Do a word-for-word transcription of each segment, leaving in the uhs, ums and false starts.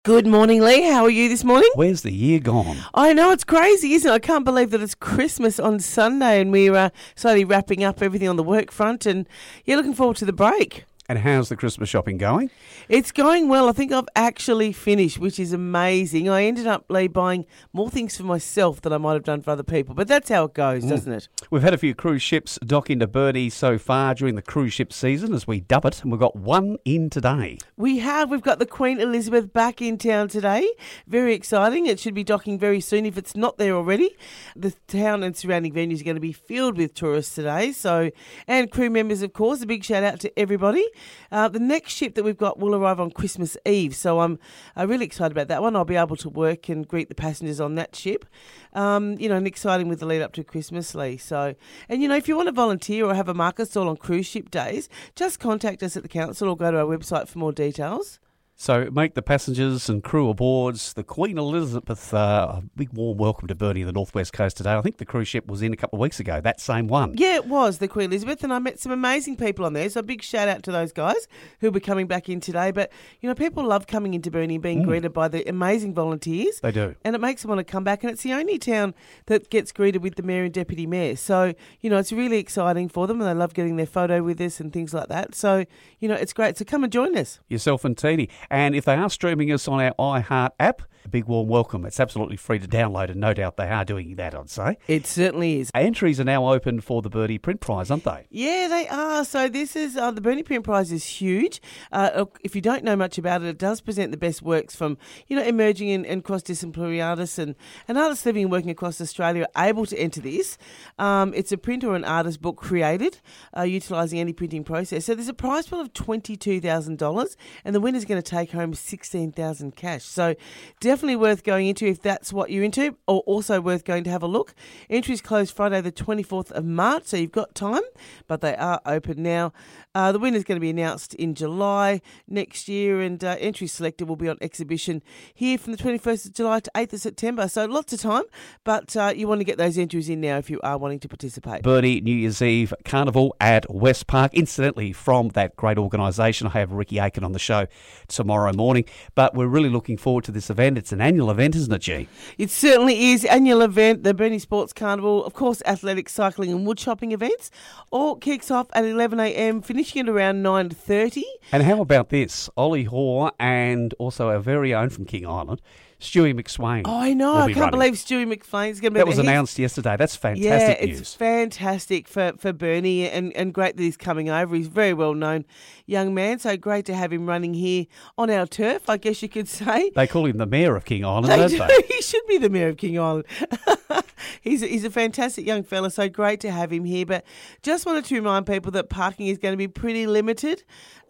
Good morning, Lee. How are you this morning? Where's the year gone? I know, it's crazy, isn't it? I can't believe that it's Christmas on Sunday and we're uh, slowly wrapping up everything on the work front and you're looking forward to the break. And how's the Christmas shopping going? It's going well. I think I've actually finished, which is amazing. I ended up, Lee, buying more things for myself than I might have done for other people. But that's how it goes, mm. doesn't it? We've had a few cruise ships dock into Burnie so far during the cruise ship season, as we dub it, and we've got one in today. We have. We've got the Queen Elizabeth back in town today. Very exciting. It should be docking very soon if it's not there already. The town and surrounding venues are going to be filled with tourists today. So, and crew members, of course. A big shout out to everybody. Uh, the next ship that we've got will arrive on Christmas Eve, so I'm uh, really excited about that one. I'll be able to work and greet the passengers on that ship. Um, you know, and exciting with the lead up to Christmas, Lee. So, and you know, if you want to volunteer or have a market stall on cruise ship days, just contact us at the council or go to our website for more details. So make the passengers and crew aboards the Queen Elizabeth uh, a big warm welcome to Burnie, the northwest coast today. I think the cruise ship was in a couple of weeks ago, that same one. Yeah, it was, the Queen Elizabeth, and I met some amazing people on there, so a big shout out to those guys who'll be coming back in today. But, you know, people love coming into Burnie and being mm. greeted by the amazing volunteers. They do. And it makes them want to come back, and it's the only town that gets greeted with the Mayor and Deputy Mayor. So, you know, it's really exciting for them, and they love getting their photo with us and things like that. So, you know, it's great. So come and join us. Yourself and Teeny. And if they are streaming us on our iHeart app, a big warm welcome. It's absolutely free to download, and no doubt they are doing that, I'd say. It certainly is. Entries are now open for the Burnie Print Prize, aren't they? Yeah, they are. So this is, uh, the Burnie Print Prize is huge. Uh, if you don't know much about it, it does present the best works from, you know, emerging and, and cross-disciplinary artists and, and artists living and working across Australia are able to enter this. Um, it's a print or an artist book created uh, utilising any printing process. So there's a prize pool of twenty-two thousand dollars and the winner's going to take home sixteen thousand dollars cash. So definitely worth going into if that's what you're into, or also worth going to have a look. Entries close Friday the twenty-fourth of March, so you've got time, but they are open now. Uh, the winner's going to be announced in July next year, and uh, entries selected will be on exhibition here from the twenty-first of July to eighth of September. So lots of time, but uh, you want to get those entries in now if you are wanting to participate. Burnie New Year's Eve Carnival at West Park. Incidentally, from that great organisation, I have Ricky Aiken on the show tomorrow morning, but we're really looking forward to this event. It's an annual event, isn't it, G? It certainly is. Annual event, the Burnie Sports Carnival, of course, athletics, cycling and wood shopping events. All kicks off at eleven a.m, finishing at around nine thirty. And how about this? Ollie Hoare and also our very own from King Island, Stewie McSwain. Oh, I know. I can't running. believe Stewie McSwain's going to be That was there. announced he's, yesterday. That's fantastic yeah, news. It's fantastic for, for Burnie and, and great that he's coming over. He's a very well-known young man, so great to have him running here on our turf, I guess you could say. They call him the Mayor of King Island, they don't do. they? He should be the Mayor of King Island. He's a, he's a fantastic young fella, so great to have him here. But just wanted to remind people that parking is going to be pretty limited,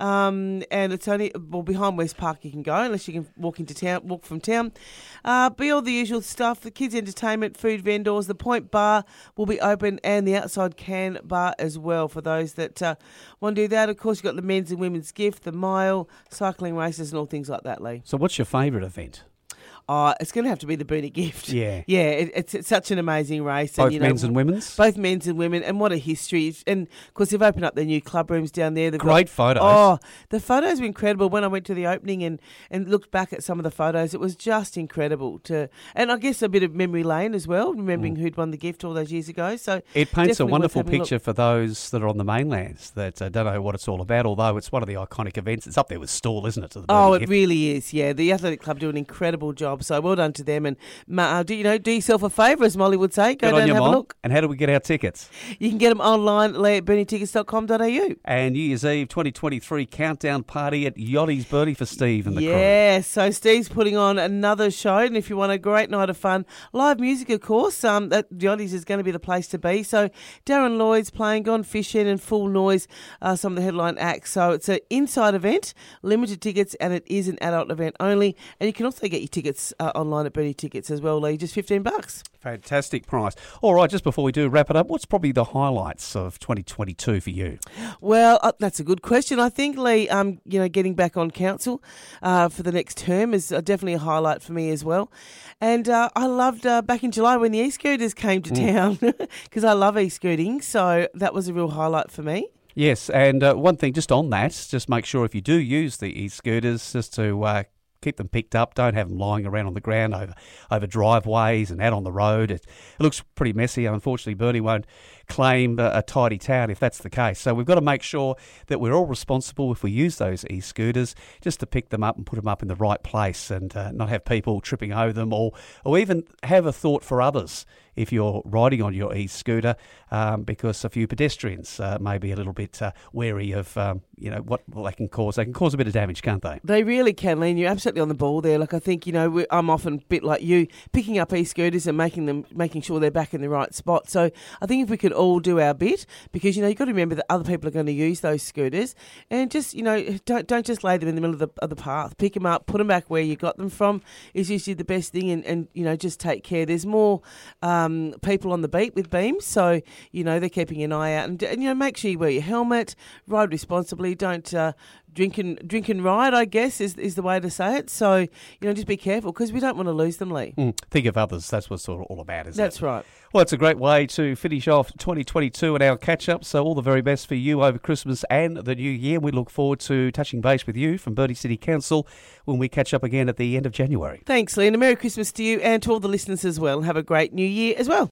um, and it's only well behind West Park you can go unless you can walk into town, walk from town. Uh, be all the usual stuff: the kids' entertainment, food vendors, the Point Bar will be open, and the outside can bar as well for those that uh, want to do that. Of course, you've got the men's and women's gift, the mile, cycling races, and all things like that, Lee. So, what's your favourite event? Oh, it's going to have to be the Burnie Gift. Yeah. Yeah, it, it's, it's such an amazing race. Both and, you know, men's and women's? Both men's and women, and what a history. And, of course, they've opened up their new club rooms down there. They've Great got, photos. Oh, the photos were incredible. When I went to the opening and, and looked back at some of the photos, it was just incredible. to, And I guess a bit of memory lane as well, remembering mm. who'd won the gift all those years ago. So it paints a wonderful picture for those that are on the mainland that uh, don't know what it's all about, although it's one of the iconic events. It's up there with Stall, isn't it? To the oh, it gift. really is, yeah. The Athletic Club do an incredible job, so well done to them. And uh, do you know, do yourself a favour, as Molly would say. Go Good down and have Mom. a look. And how do we get our tickets? You can get them online at burnie tickets dot com dot a u. And New Year's Eve twenty twenty-three countdown party at Yachty's Burnie for Steve and the yeah, crew. Yeah, so Steve's putting on another show, and if you want a great night of fun, live music, of course, um, that Yachty's is going to be the place to be. So Darren Lloyd's playing, Gone Fishing and Full Noise, uh, some of the headline acts. So it's an inside event, limited tickets, and it is an adult event only. And you can also get your tickets uh, online at Burnie Tickets as well, Lee, just fifteen bucks. Fantastic price. All right, just before we do wrap it up, what's probably the highlights of twenty twenty-two for you? Well, uh, that's a good question. I think, Lee, um, you know, getting back on council uh, for the next term is uh, definitely a highlight for me as well. And uh, I loved uh, back in July when the e-scooters came to mm. town because I love e-scooting. So that was a real highlight for me. Yes, and uh, one thing just on that, just make sure if you do use the e-scooters, just to uh, keep them picked up. Don't have them lying around on the ground over over driveways and out on the road. It, it looks pretty messy. Unfortunately, Bernie won't claim a, a tidy town if that's the case. So we've got to make sure that we're all responsible if we use those e-scooters, just to pick them up and put them up in the right place, and uh, not have people tripping over them, or or even have a thought for others if you're riding on your e-scooter, um, because a few pedestrians uh, may be a little bit uh, wary of um, you know what they can cause. They can cause a bit of damage, can't they? They really can, Len. You're absolutely on the ball there. Like I think you know we, I'm often a bit like you, picking up e-scooters and making them, making sure they're back in the right spot. So I think if we could all do our bit, because you know you've got to remember that other people are going to use those scooters, and just you know don't don't just lay them in the middle of the of the path. Pick them up, put them back where you got them from is usually the best thing, and, and you know just take care. There's more um, people on the beat with Beams, so you know they're keeping an eye out, and, and you know make sure you wear your helmet, ride responsibly, don't uh, drink and drink and ride, I guess is is the way to say it. So you know just be careful, because we don't want to lose them, Lee. Mm, think of others. That's what it's sort of all about, isn't That's it? That's right. Well, it's a great way to finish off twenty twenty-two and our catch-up, so all the very best for you over Christmas and the new year. We look forward to touching base with you from Burnie City Council when we catch up again at the end of January. Thanks, Lee, and a Merry Christmas to you and to all the listeners as well. Have a great new year as well.